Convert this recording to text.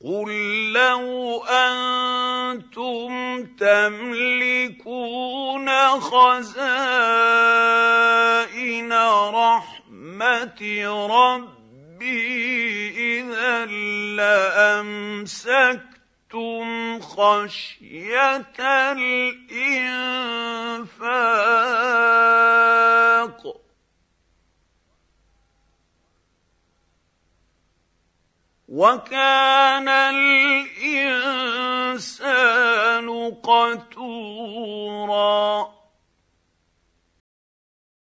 قل لو أنتم تملكون خزائن رحمة ربي إذا لأمسكتم خشية الإنفاق وكان الإنسان قتورا